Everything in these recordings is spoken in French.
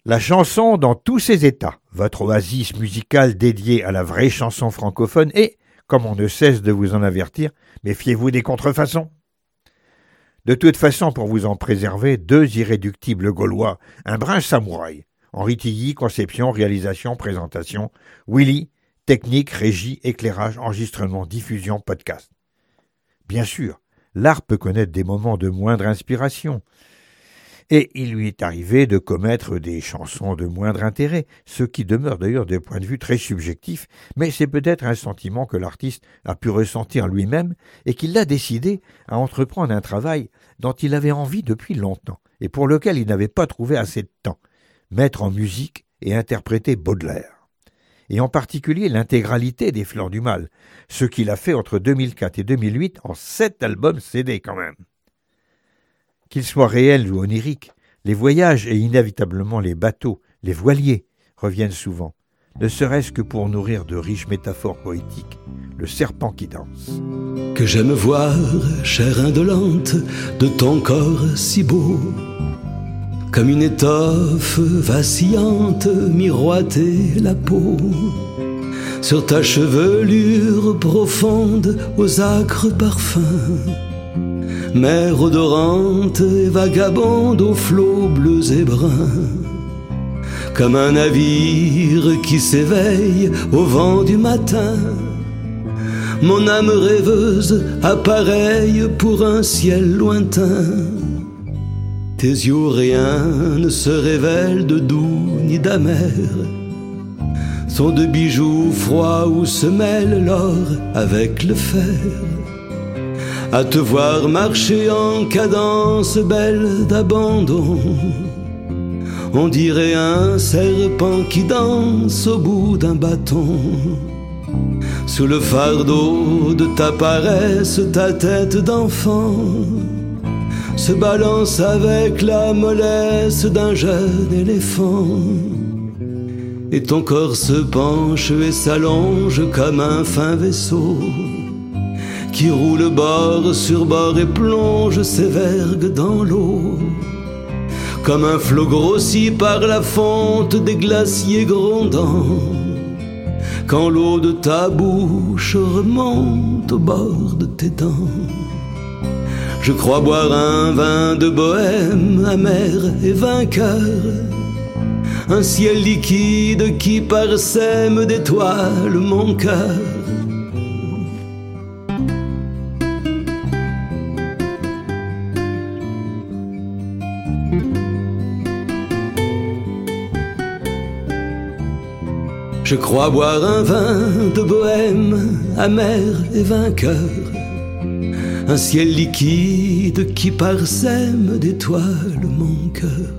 La chanson dans tous ses états, votre oasis musicale dédiée à la vraie chanson francophone et, comme on ne cesse de vous en avertir, méfiez-vous des contrefaçons. De toute façon, pour vous en préserver, deux irréductibles Gaulois, un brin samouraï, Henri Tilly, conception, réalisation, présentation, Willy, technique, régie, éclairage, enregistrement, diffusion, podcast. Bien sûr, l'art peut connaître des moments de moindre inspiration, et il lui est arrivé de commettre des chansons de moindre intérêt, ce qui demeure d'ailleurs des points de vue très subjectifs, mais c'est peut-être un sentiment que l'artiste a pu ressentir lui-même et qu'il l'a décidé à entreprendre un travail dont il avait envie depuis longtemps et pour lequel il n'avait pas trouvé assez de temps, mettre en musique et interpréter Baudelaire. Et en particulier l'intégralité des Fleurs du Mal, ce qu'il a fait entre 2004 et 2008 en 7 albums CD quand même. Qu'ils soient réels ou oniriques, les voyages et inévitablement les bateaux, les voiliers, reviennent souvent, ne serait-ce que pour nourrir de riches métaphores poétiques le serpent qui danse. Que j'aime voir, chair indolente, de ton corps si beau, comme une étoffe vacillante miroiter la peau, sur ta chevelure profonde aux âcres parfums, mer odorante et vagabonde aux flots bleus et bruns, comme un navire qui s'éveille au vent du matin. Mon âme rêveuse appareille pour un ciel lointain. Tes yeux où rien ne se révèle de doux ni d'amer sont de bijoux froids où se mêle l'or avec le fer. À te voir marcher en cadence belle d'abandon, on dirait un serpent qui danse au bout d'un bâton. Sous le fardeau de ta paresse, ta tête d'enfant se balance avec la mollesse d'un jeune éléphant. Et ton corps se penche et s'allonge comme un fin vaisseau qui roule bord sur bord et plonge ses vergues dans l'eau, comme un flot grossi par la fonte des glaciers grondants, quand l'eau de ta bouche remonte au bord de tes dents. Je crois boire un vin de bohème amer et vainqueur, un ciel liquide qui parsème d'étoiles mon cœur. Je crois boire un vin de bohème amer et vainqueur, un ciel liquide qui parsème d'étoiles mon cœur.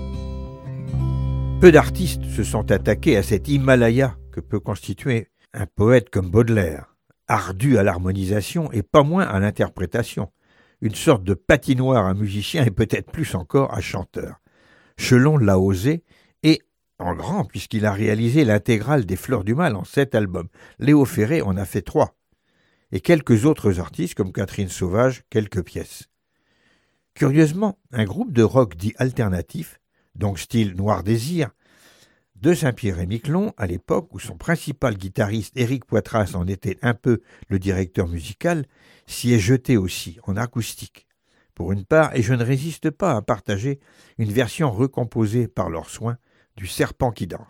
Peu d'artistes se sont attaqués à cet Himalaya que peut constituer un poète comme Baudelaire, ardu à l'harmonisation et pas moins à l'interprétation, une sorte de patinoire à musicien et peut-être plus encore à chanteur. Chelon l'a osé et en grand, puisqu'il a réalisé l'intégrale des Fleurs du Mal en 7 albums. Léo Ferré en a fait 3. Et quelques autres artistes, comme Catherine Sauvage, quelques pièces. Curieusement, un groupe de rock dit alternatif, donc style Noir Désir, de Saint-Pierre-et-Miquelon, à l'époque où son principal guitariste, Éric Poitras, en était un peu le directeur musical, s'y est jeté aussi, en acoustique. Pour une part, et je ne résiste pas à partager une version recomposée par leurs soins, du serpent qui danse.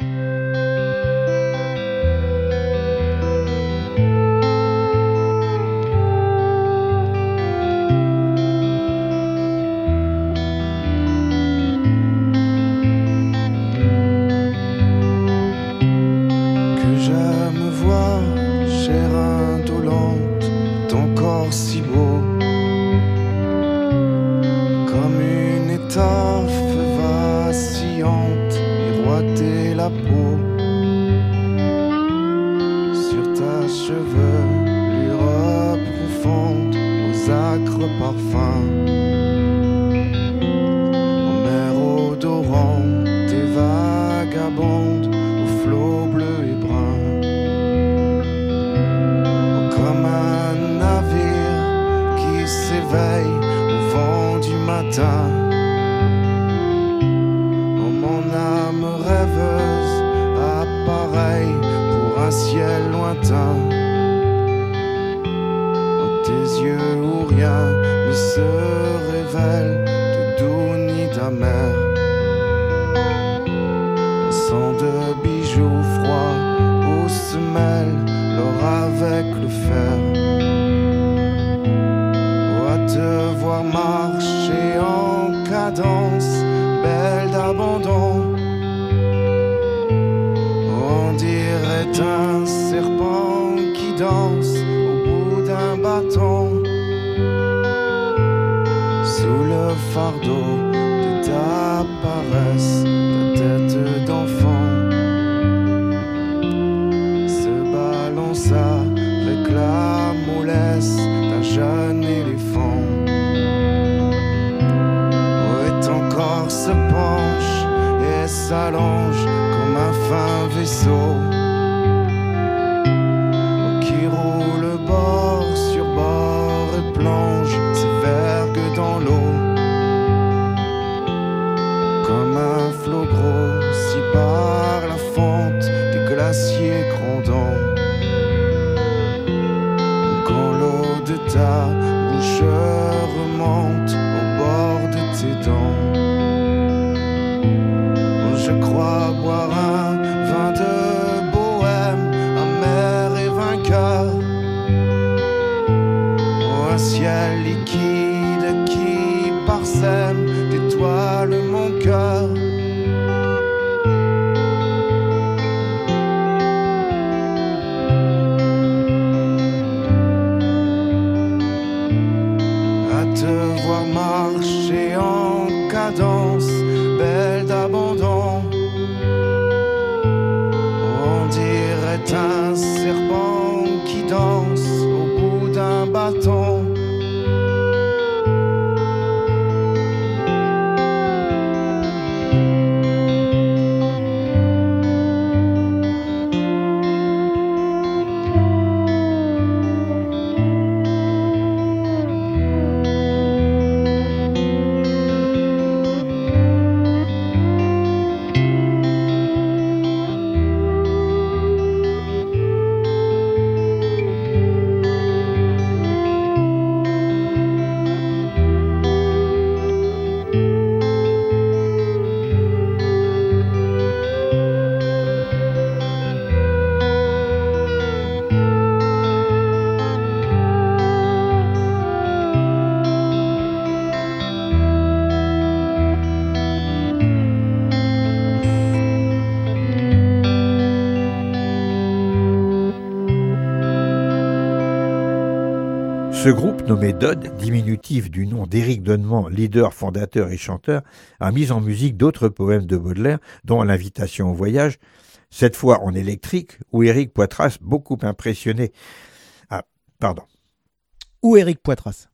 Que j'aime voir, chair indolente, ton corps si beau, comme une étoffe vacillante, la peau sur ta chevelure profonde aux âcres parfums, en mer odorante et vagabonde aux flots bleus et bruns, comme un navire qui s'éveille au vent du matin. Oh, mon âme rêveuse, appareil pour un ciel lointain. Oh, tes yeux où rien ne se révèle, de doux ni d'amer. Sans de bijoux froids où se mêle l'or avec le fer. Oh, à te voir marcher en cadence, belle d'abandon. On dirait un serpent qui danse au bout d'un bâton. Sous le fardeau de ta paresse, ta tête d'enfant se balance avec la mollesse d'un jeune éléphant. Ton corps se penche et s'allonge comme un fin vaisseau qui roule bord sur bord et plonge ses vergues dans l'eau. Comme un flot grossi par la fonte des glaciers grondants. Quand l'eau de ta bouche remonte au bord de tes dents. Je crois boire un vin de bohème, amer et vainqueur. Oh, un ciel liquide qui parsème d'étoiles mon cœur. À te voir marcher en cadence, belle d'abandon. On dirait un serpent qui danse au bout d'un bâton. Ce groupe, nommé Dodd, diminutif du nom d'Éric Donnement, leader, fondateur et chanteur, a mis en musique d'autres poèmes de Baudelaire, dont L'invitation au voyage, cette fois en électrique, où Éric Poitras, beaucoup impressionné... Où Éric Poitras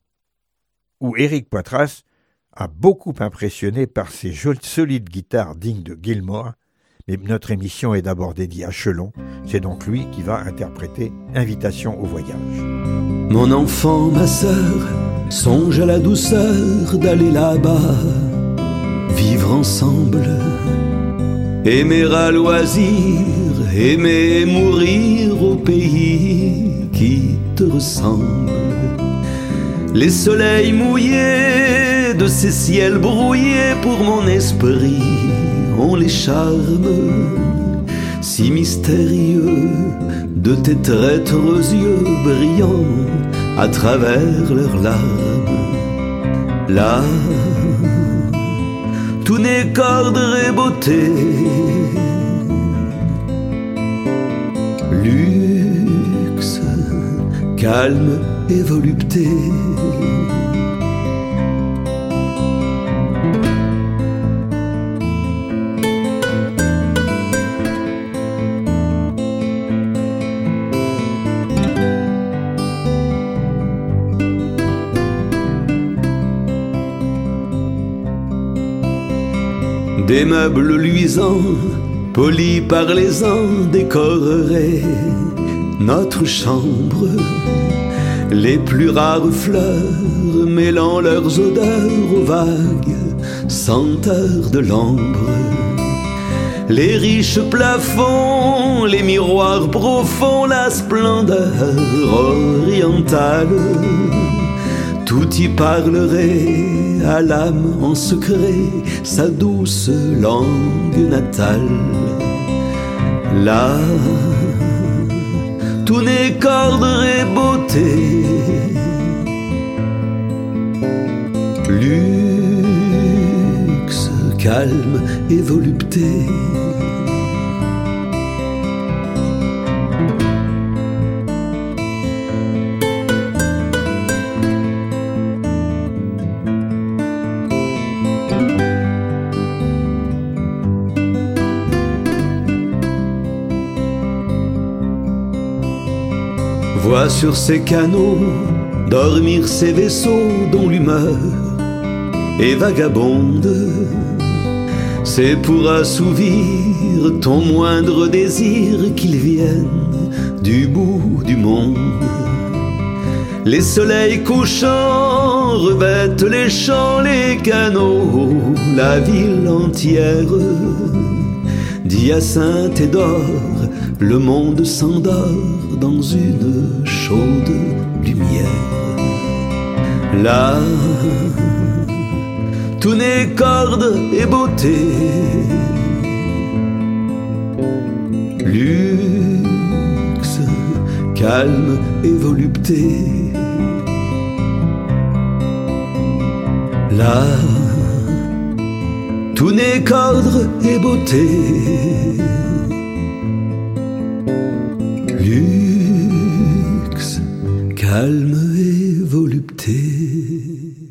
a beaucoup impressionné par ses solides guitares dignes de Gilmour. Mais notre émission est d'abord dédiée à Chelon. C'est donc lui qui va interpréter Invitation au voyage. Mon enfant, ma sœur, songe à la douceur d'aller là-bas, vivre ensemble, aimer à loisir, aimer et mourir au pays qui te ressemble. Les soleils mouillés de ces ciels brouillés pour mon esprit ont les charmes si mystérieux de tes traîtres yeux brillants à travers leurs larmes. Là, tout n'est qu'ordre et beauté, luxe, calme et volupté. Des meubles luisants, polis par les ans, décoreraient notre chambre. Les plus rares fleurs mêlant leurs odeurs aux vagues senteurs de l'ambre. les riches plafonds, les miroirs profonds, la splendeur orientale. Tout y parlerait à l'âme en secret, sa douce langue natale. Là, tout n'est qu'ordre et beauté, luxe, calme et volupté. Vois sur ces canaux dormir ces vaisseaux dont l'humeur est vagabonde. C'est pour assouvir ton moindre désir qu'ils viennent du bout du monde. Les soleils couchants revêtent les champs, les canaux, la ville entière. D'hyacinthe et d'or, le monde s'endort dans une chaude lumière. Là, tout n'est qu'ordre et beauté, luxe, calme et volupté. Là, tout n'est qu'ordre et beauté, luxe, calme et volupté.